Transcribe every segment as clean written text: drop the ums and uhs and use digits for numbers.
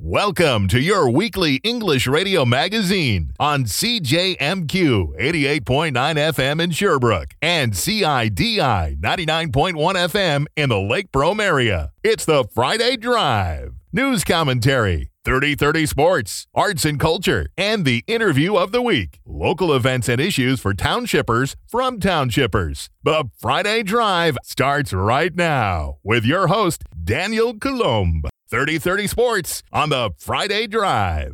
Welcome to your weekly English radio magazine on CJMQ 88.9 FM in Sherbrooke and CIDI 99.1 FM in the Lake Brome area. It's the Friday Drive. News commentary, 30-30 sports, arts and culture, and the interview of the week. Local events and issues for townshippers from townshippers. The Friday Drive starts right now with your host, Daniel Coulombe. 30-30 sports on the Friday Drive.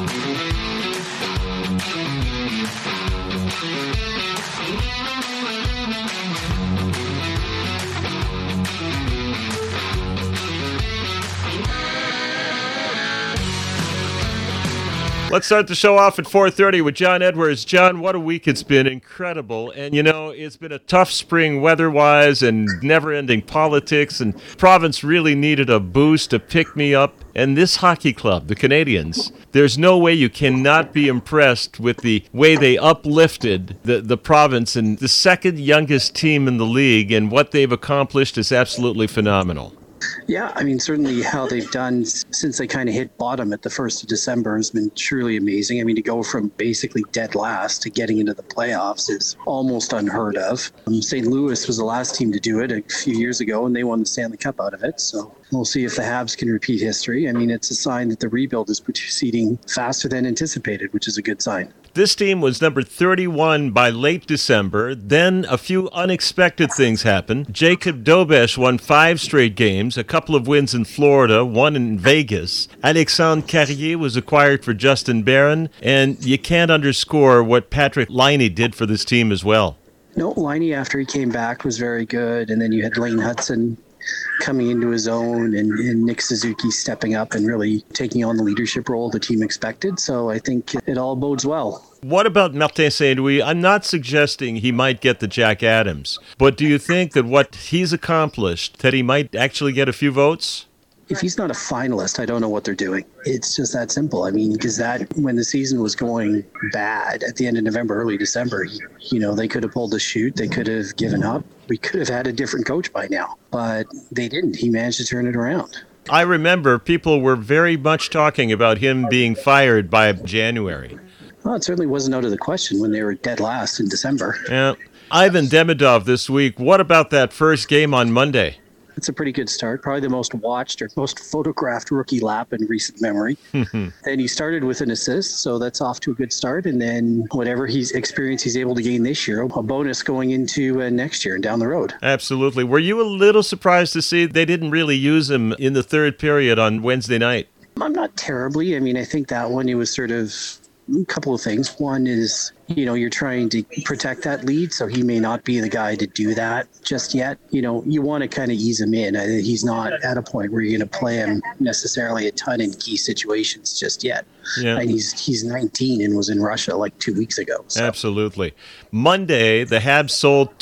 Let's start the show off at 4:30 with John Edwards. John, what a week it's been. Incredible. And, you know, it's been a tough spring weather-wise and never-ending politics, and province really needed a boost, a pick-me-up. And this hockey club, the Canadians, there's no way you cannot be impressed with the way they uplifted the province and the second youngest team in the league, and what they've accomplished is absolutely phenomenal. Yeah, I mean, certainly how they've done since they kind of hit bottom at the 1st of December has been truly amazing. I mean, to go from basically dead last to getting into the playoffs is almost unheard of. St. Louis was the last team to do it a few years ago, and they won the Stanley Cup out of it. So we'll see if the Habs can repeat history. I mean, it's a sign that the rebuild is proceeding faster than anticipated, which is a good sign. This team was number 31 by late December. Then a few unexpected things happened. Jacob Dobesh won 5 straight games, a couple of wins in Florida, one in Vegas. Alexandre Carrier was acquired for Justin Barron, and you can't underscore what Patrick Laine did for this team as well. No, Laine, after he came back, was very good. And then you had Lane Hudson coming into his own, and Nick Suzuki stepping up and really taking on the leadership role the team expected. So I think it all bodes well. What about Martin Saint-Louis? I'm not suggesting he might get the Jack Adams, but do you think that what he's accomplished, that he might actually get a few votes? If he's not a finalist, I don't know what they're doing. It's just that simple. I mean, because when the season was going bad at the end of November, early December, they could have pulled the chute. They could have given up. We could have had a different coach by now, but they didn't. He managed to turn it around. I remember people were very much talking about him being fired by January. Well, it certainly wasn't out of the question when they were dead last in December. Yeah. Ivan Demidov this week. What about that first game on Monday? It's a pretty good start. Probably the most watched or most photographed rookie lap in recent memory. And he started with an assist, so that's off to a good start. And then whatever he's able to gain this year, a bonus going into next year and down the road. Absolutely. Were you a little surprised to see they didn't really use him in the third period on Wednesday night? I'm not terribly. I mean, I think that one, it was sort of a couple of things. One is, you're trying to protect that lead, so he may not be the guy to do that just yet. You want to kind of ease him in. He's not at a point where you're going to play him necessarily a ton in key situations just yet. Yeah. And he's 19 and was in Russia like 2 weeks ago. So. Absolutely. Monday, the Habs sold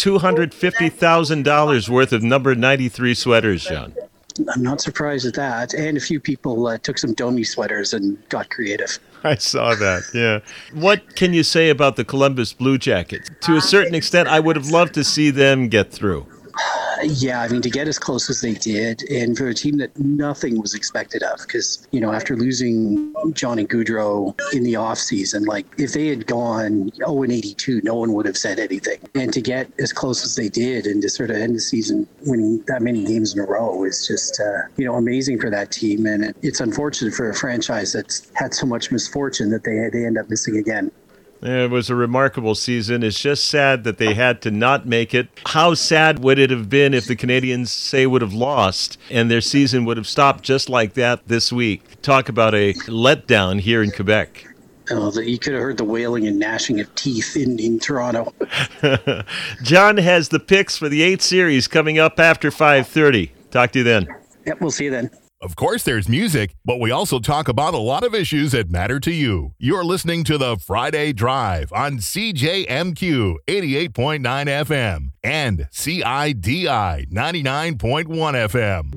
$250,000 worth of number 93 sweaters, John. I'm not surprised at that. And a few people took some Domi sweaters and got creative. I saw that, yeah. What can you say about the Columbus Blue Jackets? To a certain extent, I would have loved to see them get through. Yeah, I mean, to get as close as they did, and for a team that nothing was expected of, because, after losing Johnny Gaudreau in the offseason, if they had gone 0-82, no one would have said anything. And to get as close as they did and to sort of end the season winning that many games in a row is just, amazing for that team. And it's unfortunate for a franchise that's had so much misfortune that they end up missing again. It was a remarkable season. It's just sad that they had to not make it. How sad would it have been if the Canadians, say, would have lost and their season would have stopped just like that this week? Talk about a letdown here in Quebec. Oh, you could have heard the wailing and gnashing of teeth in Toronto. John has the picks for the 8th series coming up after 5:30. Talk to you then. Yep, we'll see you then. Of course, there's music, but we also talk about a lot of issues that matter to you. You're listening to the Friday Drive on CJMQ 88.9 FM and CIDI 99.1 FM.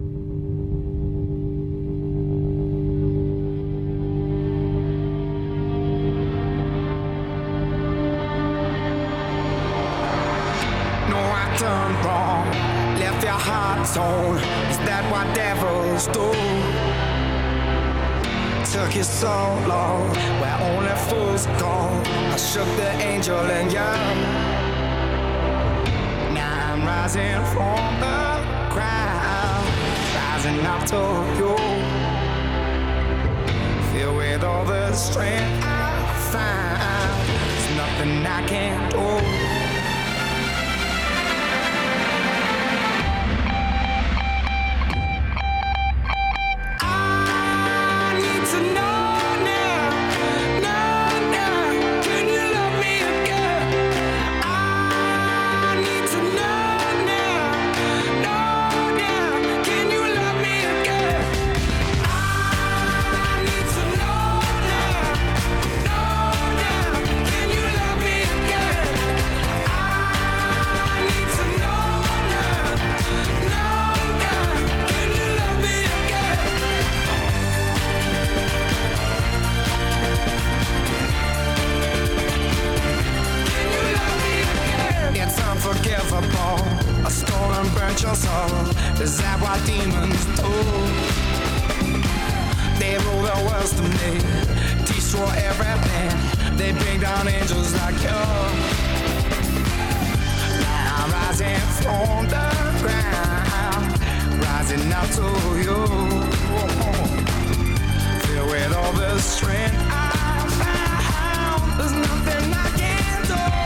No, I done wrong, left your heart torn. Is that what devils do? Took you so long, where only fools go. I shook the angel in you. Now I'm rising from the ground, rising up to you. Filled with all the strength I find, there's nothing I can't do. A stolen burnt your soul. Is that what demons do? They rule the world to me, destroy everything. They bring down angels like you. Now I'm rising from the ground, rising up to you. Filled with all the strength I found, there's nothing I can't do.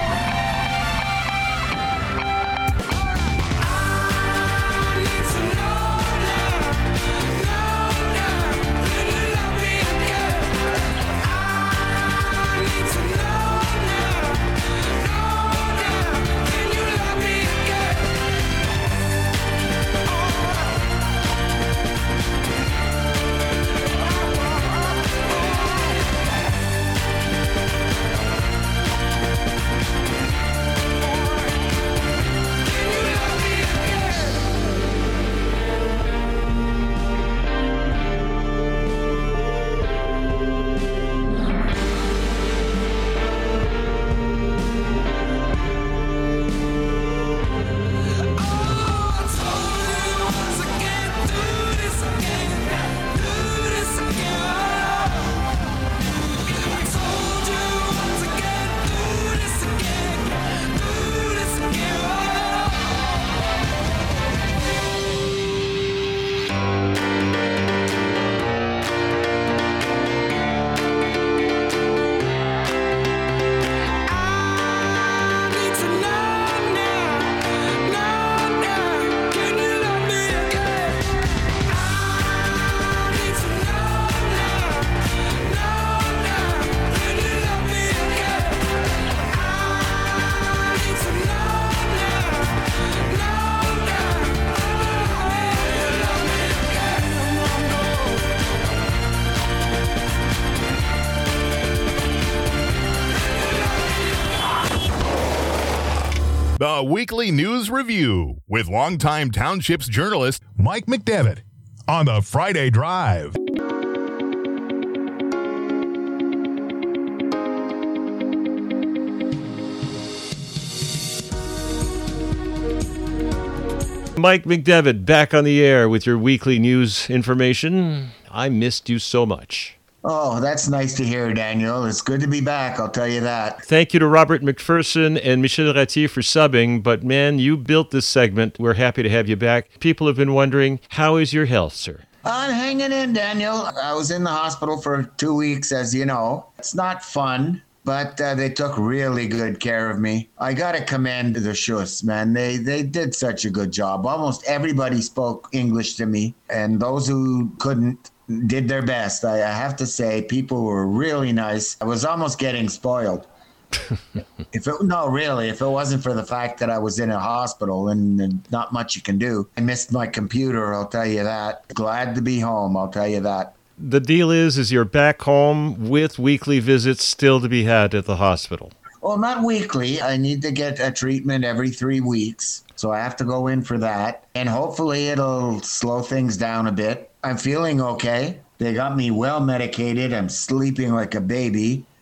The Weekly News Review with longtime Townships journalist Mike McDevitt on the Friday Drive. Mike McDevitt back on the air with your weekly news information. I missed you so much. Oh, that's nice to hear, Daniel. It's good to be back, I'll tell you that. Thank you to Robert McPherson and Michel Ratier for subbing, but man, you built this segment. We're happy to have you back. People have been wondering, how is your health, sir? I'm hanging in, Daniel. I was in the hospital for 2 weeks, as you know. It's not fun, but they took really good care of me. I got to commend the Schuss, man. They did such a good job. Almost everybody spoke English to me, and those who couldn't did their best. I have to say, people were really nice. I was almost getting spoiled. If it wasn't for the fact that I was in a hospital and not much you can do. I missed my computer, I'll tell you that. Glad to be home, I'll tell you that. The deal is you're back home with weekly visits still to be had at the hospital. Well, not weekly. I need to get a treatment every 3 weeks. So I have to go in for that. And hopefully it'll slow things down a bit. I'm feeling okay. They got me well medicated. I'm sleeping like a baby.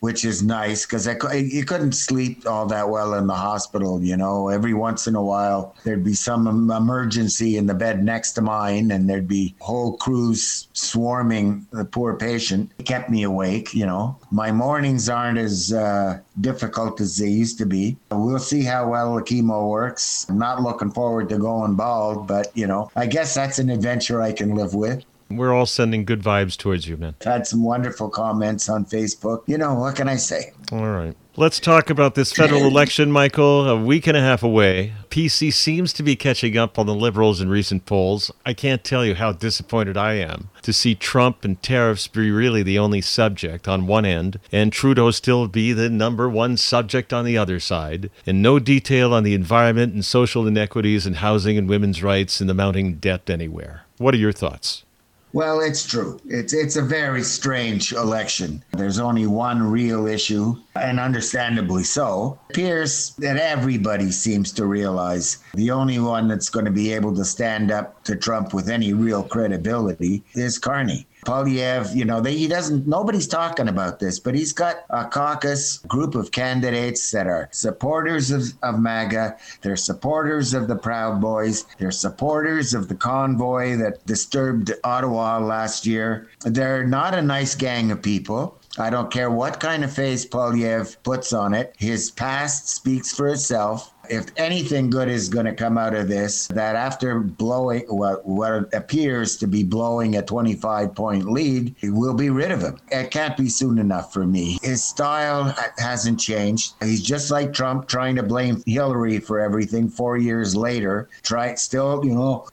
which is nice because you couldn't sleep all that well in the hospital. Every once in a while there'd be some emergency in the bed next to mine, and there'd be whole crews swarming the poor patient. It kept me awake. My mornings aren't as difficult as they used to be. We'll see how well the chemo works. I'm not looking forward to going bald, but I guess that's an adventure I can live with. We're all sending good vibes towards you, man. Had some wonderful comments on Facebook. What can I say? All right. Let's talk about this federal election, Michael. A week and a half away. PC seems to be catching up on the Liberals in recent polls. I can't tell you how disappointed I am to see Trump and tariffs be really the only subject on one end, and Trudeau still be the number one subject on the other side, and no detail on the environment and social inequities and housing and women's rights and the mounting debt anywhere. What are your thoughts? Well, it's true. It's a very strange election. There's only one real issue, and understandably so. It appears that everybody seems to realize the only one that's going to be able to stand up to Trump with any real credibility is Carney. Poilievre, nobody's talking about this, but he's got a caucus group of candidates that are supporters of MAGA. They're supporters of the Proud Boys. They're supporters of the convoy that disturbed Ottawa last year. They're not a nice gang of people. I don't care what kind of face Poilievre puts on it. His past speaks for itself. If anything good is going to come out of this, that after blowing what appears to be blowing a 25-point lead, we'll be rid of him. It can't be soon enough for me. His style hasn't changed. He's just like Trump, trying to blame Hillary for everything 4 years later. Trudeau.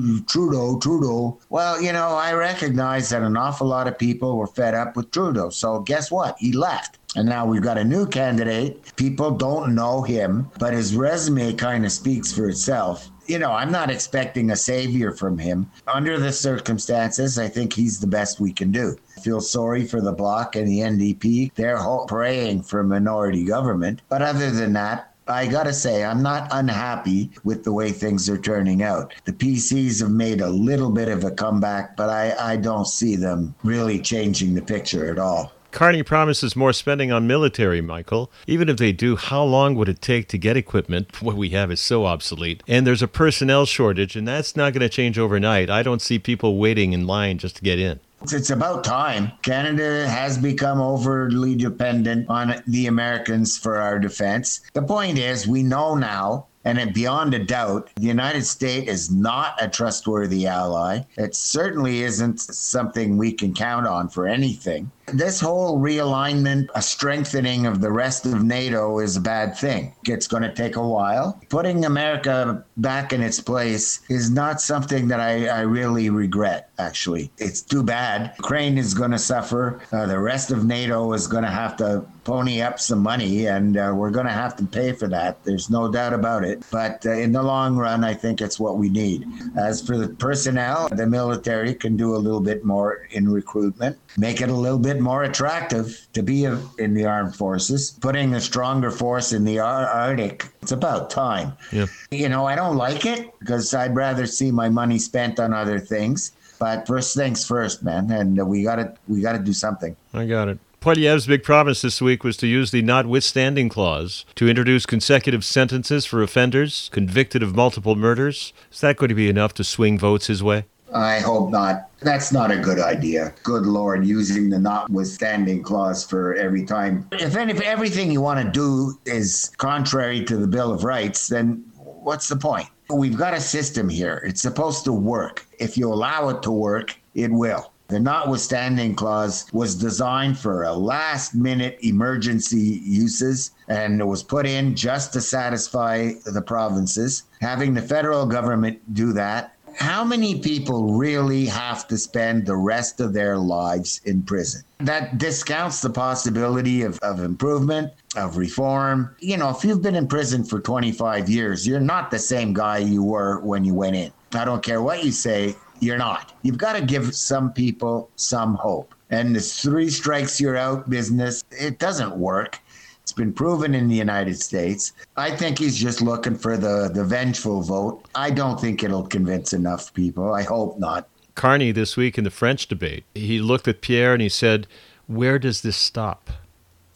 Well, I recognize that an awful lot of people were fed up with Trudeau. So guess what? He left. And now we've got a new candidate. People don't know him, but his resume kind of speaks for itself. I'm not expecting a savior from him. Under the circumstances, I think he's the best we can do. I feel sorry for the Bloc and the NDP. They're praying for minority government. But other than that, I gotta say, I'm not unhappy with the way things are turning out. The PCs have made a little bit of a comeback, but I don't see them really changing the picture at all. Carney promises more spending on military, Michael. Even if they do, how long would it take to get equipment? What we have is so obsolete. And there's a personnel shortage, and that's not going to change overnight. I don't see people waiting in line just to get in. It's about time. Canada has become overly dependent on the Americans for our defense. The point is, we know now, and beyond a doubt, the United States is not a trustworthy ally. It certainly isn't something we can count on for anything. This whole realignment, a strengthening of the rest of NATO is a bad thing. It's going to take a while. Putting America back in its place is not something that I really regret, actually. It's too bad. Ukraine is going to suffer. The rest of NATO is going to have to pony up some money, and we're going to have to pay for that. There's no doubt about it. But in the long run, I think it's what we need. As for the personnel, the military can do a little bit more in recruitment, make it a little bit more attractive to be in the armed forces, putting a stronger force in the Arctic. It's about time. Yeah. I don't like it because I'd rather see my money spent on other things. But first things first, man, and we gotta do something. I got it. Poilievre's big promise this week was to use the notwithstanding clause to introduce consecutive sentences for offenders convicted of multiple murders. Is that going to be enough to swing votes his way? I hope not. That's not a good idea. Good Lord, using the notwithstanding clause for every time. If everything you want to do is contrary to the Bill of Rights, then what's the point? We've got a system here. It's supposed to work. If you allow it to work, it will. The notwithstanding clause was designed for a last-minute emergency uses, and it was put in just to satisfy the provinces. Having the federal government do that, how many people really have to spend the rest of their lives in prison? That discounts the possibility of improvement, of reform. If you've been in prison for 25 years, you're not the same guy you were when you went in. I don't care what you say. You're not. You've got to give some people some hope. And this 3 strikes you're out business, it doesn't work. It's been proven in the United States. I think he's just looking for the vengeful vote. I don't think it'll convince enough people. I hope not. Carney this week in the French debate, he looked at Pierre and he said, "Where does this stop?"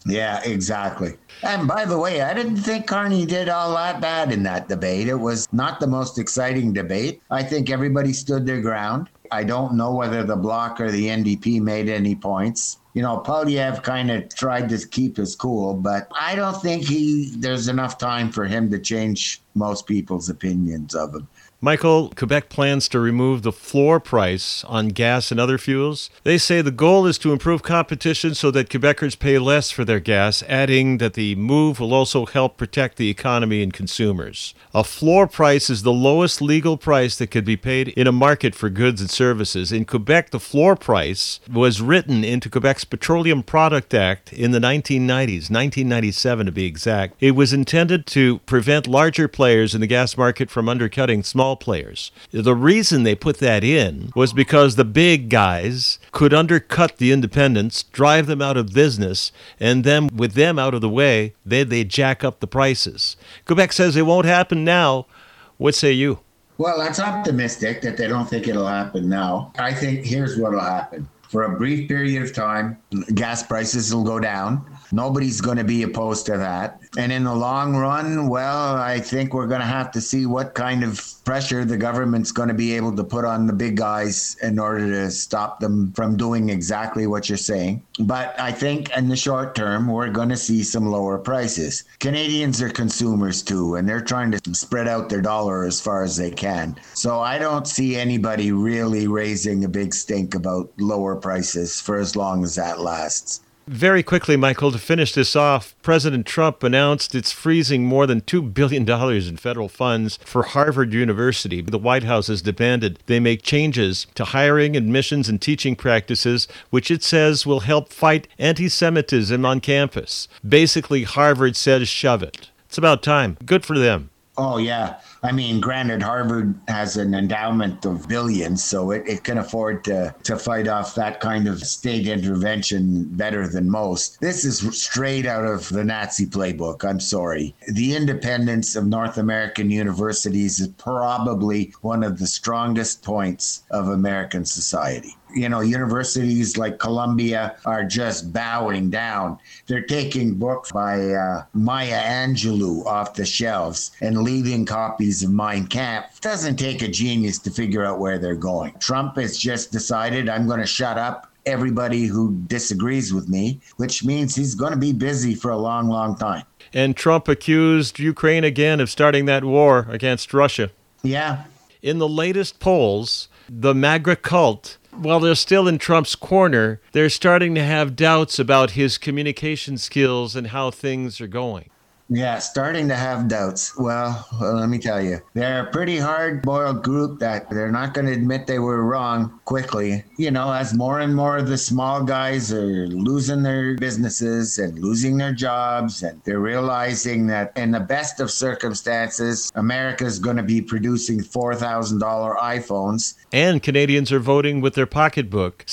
Yeah, exactly. And by the way, I didn't think Carney did all that bad in that debate. It was not the most exciting debate. I think everybody stood their ground. I don't know whether the Bloc or the NDP made any points. You know, Poilievre kind of tried to keep his cool, but I don't think there's enough time for him to change most people's opinions of him. Michael, Quebec plans to remove the floor price on gas and other fuels. They say the goal is to improve competition so that Quebecers pay less for their gas, adding that the move will also help protect the economy and consumers. A floor price is the lowest legal price that could be paid in a market for goods and services. In Quebec, the floor price was written into Quebec's Petroleum Product Act in the 1990s, 1997 to be exact. It was intended to prevent larger players in the gas market from undercutting small players. The reason they put that in was because the big guys could undercut the independents, drive them out of business, and then with them out of the way, they jack up the prices. Quebec says it won't happen now. What say you? Well, that's optimistic that they don't think it'll happen now. I think here's what'll happen. For a brief period of time, gas prices will go down. Nobody's going to be opposed to that. And in the long run, well, I think we're going to have to see what kind of pressure the government's going to be able to put on the big guys in order to stop them from doing exactly what you're saying. But I think in the short term, we're going to see some lower prices. Canadians are consumers too, and they're trying to spread out their dollar as far as they can. So I don't see anybody really raising a big stink about lower prices for as long as that lasts. Very quickly, Michael, to finish this off, President Trump announced it's freezing more than $2 billion in federal funds for Harvard University. The White House has demanded they make changes to hiring, admissions, and teaching practices, which it says will help fight anti-Semitism on campus. Basically, Harvard says shove it. It's about time. Good for them. Oh, yeah. I mean, granted, Harvard has an endowment of billions, so it can afford to fight off that kind of state intervention better than most. This is straight out of the Nazi playbook. I'm sorry. The independence of North American universities is probably one of the strongest points of American society. You know, universities like Columbia are just bowing down. They're taking books by Maya Angelou off the shelves and leaving copies of Mein Kampf. It doesn't take a genius to figure out where they're going. Trump has just decided, I'm going to shut up everybody who disagrees with me, which means he's going to be busy for a long, long time. And Trump accused Ukraine again of starting that war against Russia. Yeah. In the latest polls, the MAGA cult, while they're still in Trump's corner, they're starting to have doubts about his communication skills and how things are going. Yeah, starting to have doubts. Well, let me tell you, they're a pretty hard-boiled group that they're not going to admit they were wrong quickly. You know, as more and more of the small guys are losing their businesses and losing their jobs, and they're realizing that in the best of circumstances, America's going to be producing $4,000 iPhones. And Canadians are voting with their pocketbook.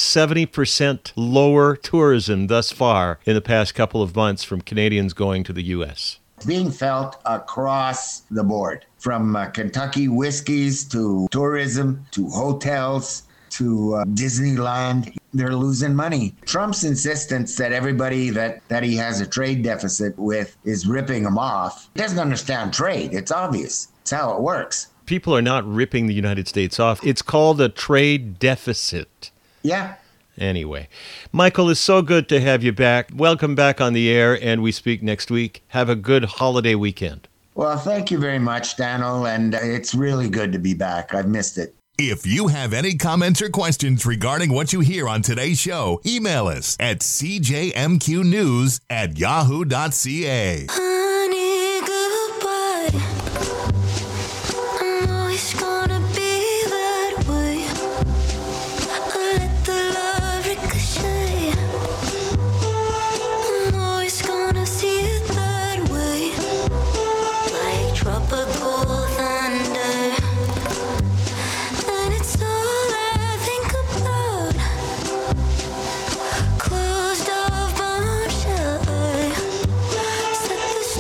70% lower tourism thus far in the past couple of months from Canadians going to the U.S. Being felt across the board, from Kentucky whiskeys to tourism to hotels to Disneyland. They're losing money. Trump's insistence that everybody that he has a trade deficit with is ripping him off. He doesn't understand trade. It's obvious. It's how it works. People are not ripping the United States off. It's called a trade deficit. Yeah. Anyway, Michael, it's so good to have you back. Welcome back on the air, and we speak next week. Have a good holiday weekend. Well, thank you very much, Daniel, and it's really good to be back. I've missed it. If you have any comments or questions regarding what you hear on today's show, email us at cjmqnews@yahoo.ca. Honey, goodbye. I'm always gonna be that way. Let the love ricochet. I'm always gonna see it that way. Like tropical thunder. And it's all I think about. Closed off bombshell. Set the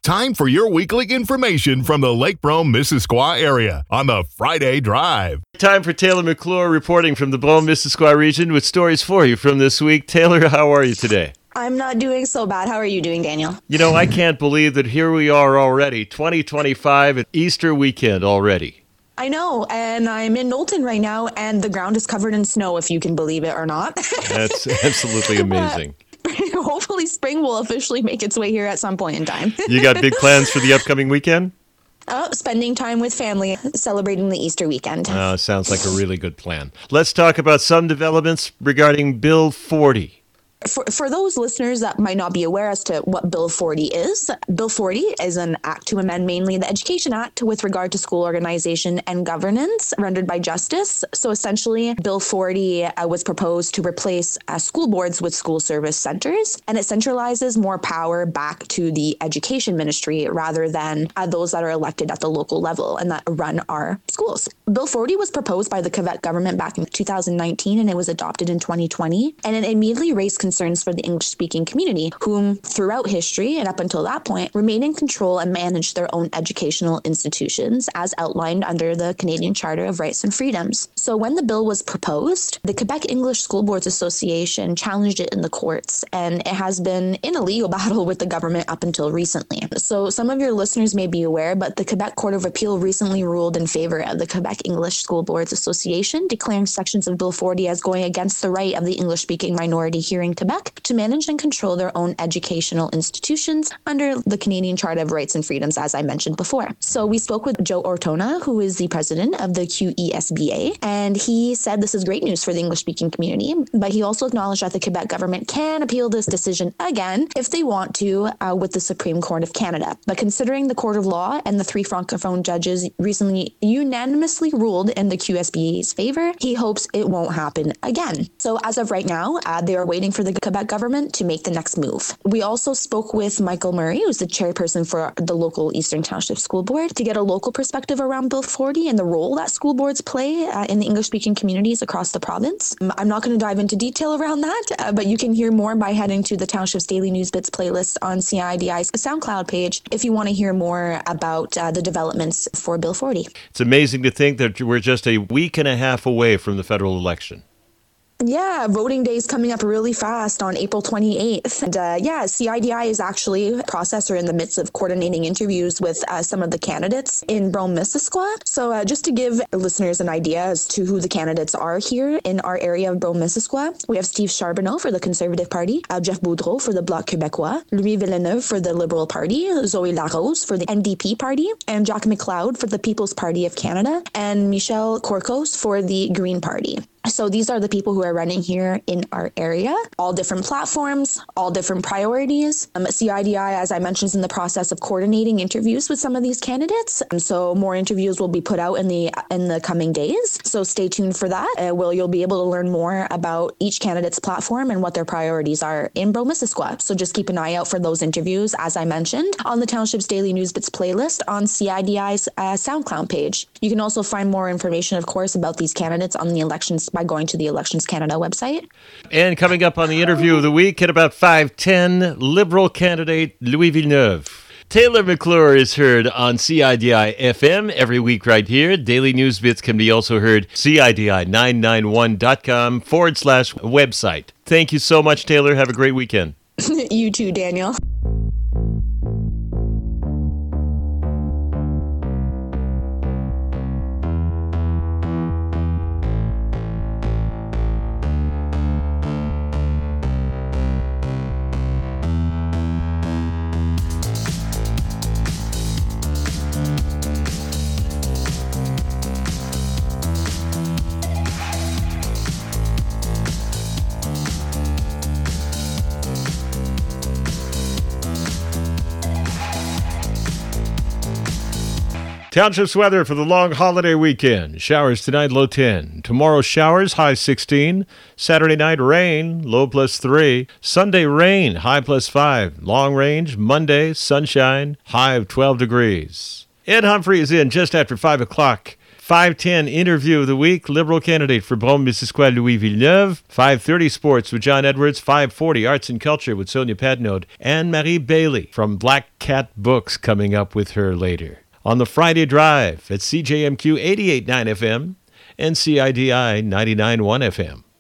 time for your weekly information from the Lake Brome-Missisquoi area on the Friday Drive. Time for Taylor McClure reporting from the Brome-Missisquoi region with stories for you from this week. Taylor, how are you today? I'm not doing so bad. How are you doing, Daniel? You know, I can't believe that here we are already, 2025 at Easter weekend already. I know, and I'm in Knowlton right now, and the ground is covered in snow, if you can believe it or not. That's absolutely amazing. Hopefully spring will officially make its way here at some point in time. You got big plans for the upcoming weekend? Spending time with family, celebrating the Easter weekend. Sounds like a really good plan. Let's talk about some developments regarding Bill 40. For those listeners that might not be aware as to what Bill 40 is, Bill 40 is an act to amend mainly the Education Act with regard to school organization and governance rendered by justice. So essentially, Bill 40 was proposed to replace school boards with school service centers, and it centralizes more power back to the education ministry rather than those that are elected at the local level and that run our schools. Bill 40 was proposed by the Quebec government back in 2019, and it was adopted in 2020, and it immediately raised concerns for the English-speaking community, whom throughout history and up until that point remain in control and manage their own educational institutions as outlined under the Canadian Charter of Rights and Freedoms. So when the bill was proposed, the Quebec English School Boards Association challenged it in the courts, and it has been in a legal battle with the government up until recently. So some of your listeners may be aware, but the Quebec Court of Appeal recently ruled in favor of the Quebec English School Boards Association, declaring sections of Bill 40 as going against the right of the English-speaking minority here in Quebec to manage and control their own educational institutions under the Canadian Charter of Rights and Freedoms, as I mentioned before. So we spoke with Joe Ortona, who is the president of the QESBA, and he said this is great news for the English-speaking community, but he also acknowledged that the Quebec government can appeal this decision again if they want to with the Supreme Court of Canada. But considering the Court of Law and the 3 Francophone judges recently unanimously ruled in the QSBA's favor, he hopes it won't happen again. So as of right now, they are waiting for the Quebec government to make the next move. We also spoke with Michael Murray, who's the chairperson for the local Eastern Township School Board, to get a local perspective around Bill 40 and the role that school boards play in the English-speaking communities across the province. I'm not going to dive into detail around that, but you can hear more by heading to the Township's Daily News Bits playlist on CIDI's SoundCloud page if you want to hear more about the developments for Bill 40. It's amazing to think that we're just a week and a half away from the federal election. Yeah, voting day is coming up really fast on April 28th. And CIDI is actually a process or in the midst of coordinating interviews with some of the candidates in Brome-Missisquoi. So just to give listeners an idea as to who the candidates are here in our area of Brome-Missisquoi, we have Steve Charbonneau for the Conservative Party, Jeff Boudreau for the Bloc Québécois, Louis Villeneuve for the Liberal Party, Zoe Larose for the NDP Party, and Jack McLeod for the People's Party of Canada, and Michel Corcos for the Green Party. So these are the people who are running here in our area, all different platforms, all different priorities. CIDI, as I mentioned, is in the process of coordinating interviews with some of these candidates. And so more interviews will be put out in the coming days. So stay tuned for that. You'll be able to learn more about each candidate's platform and what their priorities are in Brome-Missisquoi. So just keep an eye out for those interviews, as I mentioned, on the Township's Daily News Bits playlist on CIDI's SoundCloud page. You can also find more information, of course, about these candidates on the elections by going to the Elections Canada website. And coming up on the interview of the week at about 5:10, Liberal candidate Louis Villeneuve. Taylor McClure is heard on CIDI FM every week right here. Daily News Bits can be also heard CIDI991.com/website. Thank you so much, Taylor. Have a great weekend. You too, Daniel. Township's weather for the long holiday weekend. Showers tonight, low 10. Tomorrow, showers, high 16. Saturday night, rain, low +3. Sunday, rain, high +5. Long range, Monday, sunshine, high of 12 degrees. Ed Humphrey is in just after 5 o'clock. 5:10 interview of the week, Liberal candidate for Brome-Missisquoi, Louis Villeneuve. 5:30 sports with John Edwards. 5:40 arts and culture with Sonia Padnode. And Marie Bailey from Black Cat Books coming up with her later. On the Friday Drive at CJMQ 88.9 FM and CIDI 99.1 FM.